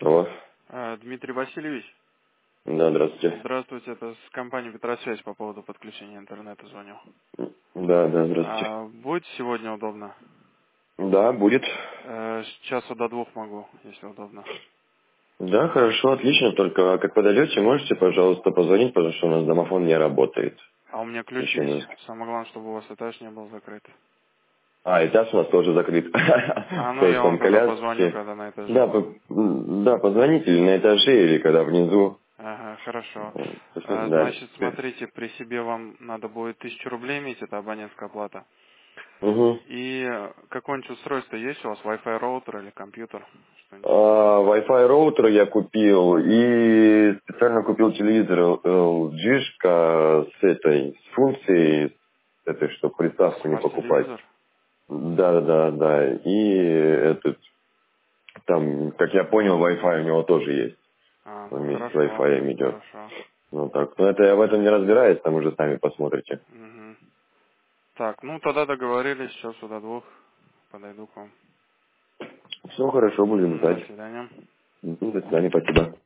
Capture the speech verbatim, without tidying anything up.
Алло. А, Дмитрий Васильевич, Да, здравствуйте. здравствуйте, это с компании Петросвязь по поводу подключения интернета звоню. Да, да, здравствуйте. А, будет сегодня удобно? Да, будет. Э, с часу до двух могу, если удобно. Да, хорошо, отлично. Только как подойдете, можете, пожалуйста, позвонить, потому что у нас домофон не работает. А у меня ключ Еще есть. не... Самое главное, чтобы у вас этаж не был закрыт. А, этаж у нас тоже закрыт. А, ну То я есть вам там тогда позвоню, коляски. когда на этаже Да, буду. по- да, позвоните или на этаже, или когда внизу. Ага, хорошо. Э, А, Да. значит, смотрите, при себе вам надо будет тысячу рублей иметь, это абонентская плата. Угу. И э, какое-нибудь устройство есть у вас, Wi-Fi роутер или компьютер? Что-нибудь? А, Wi-Fi роутер я купил и специально купил телевизор эл джи-шка с этой, с функцией этой, чтобы приставку не покупать. Смарт-телевизор? Да, да, да. И этот, там, как я понял, Wi-Fi у него тоже есть. А, Он ну вместе с хорошо, Wi-Fi идет. хорошо. Ну так. Но это я в этом не разбираюсь, там уже сами посмотрите. Мгм. Так, ну тогда договорились, сейчас до двух подойду к вам. Все хорошо, будем Мгм, до ждать. свидания. До свидания, спасибо.